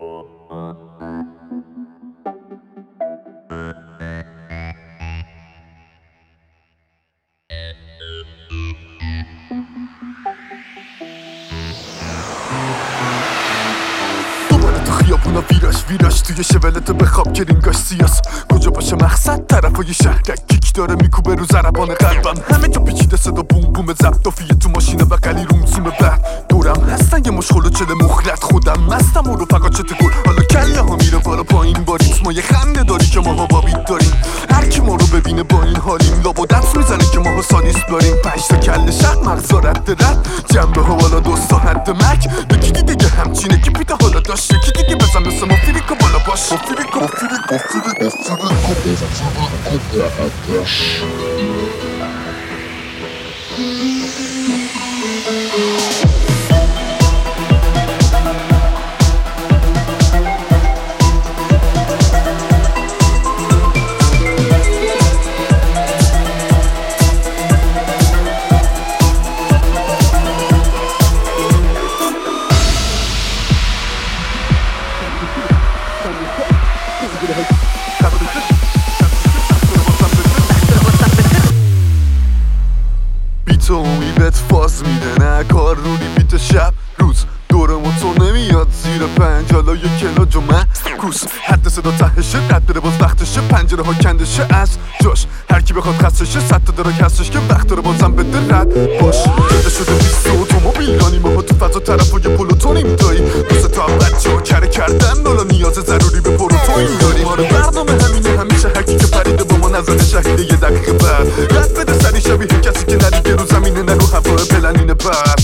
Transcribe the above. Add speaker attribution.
Speaker 1: دوباره تو خیابونا ویراش توی شولت بخواب که رینگاش سیاس کجا باشه مقصد طرفای شهرک کیک داره میکوبه رو ضربان قلبم همه جا پیچیده صدا بوم بوم ضبط و فیه تو ماشینه و قلی رومسوم بعد دورم هستن یه مشغول و چله مخلط خودم مستم و رفقا چته گل حالا کله ها میره بالا پایین باریت ما یه خنده داری که ماها بابیت داریم هر کی ما رو ببینه با این حالیم لابا دست میزنه که ماها سادیست داریم 5 تا کله شق مغزا رد جنبه ها بالا 2 تا حد مک یکی دیگه همچینه که پیتا حالا داشت یکی دیگه بزن مثل ما فیریکو بالا باش بیت امیدت فاز میده نه کار رونی بیت شب روز دور موتور نمیاد زیر 5 حالا یه کلاج و کوس حد صدا تهشه رد بره باز وقتشه پنجره ها کندشه از جاش هر کی بخواد خستشه 100 تا دراک هستش که وقت داره بازم بده رد باش جده شده 20 اتومبیلانی ما تو فضا طرف و یه پلوتونیم دایی دوست تا بچه ها کره کردن حالا نیاز ضروری به پروتئین داریم آره برنامه همینه همیشه هر کی که پریده با ما نزده شهیده یه دقیقه بعد رد بده سری شبیه کسی که ندیده رو زمینه نرو هوا پلنینه بس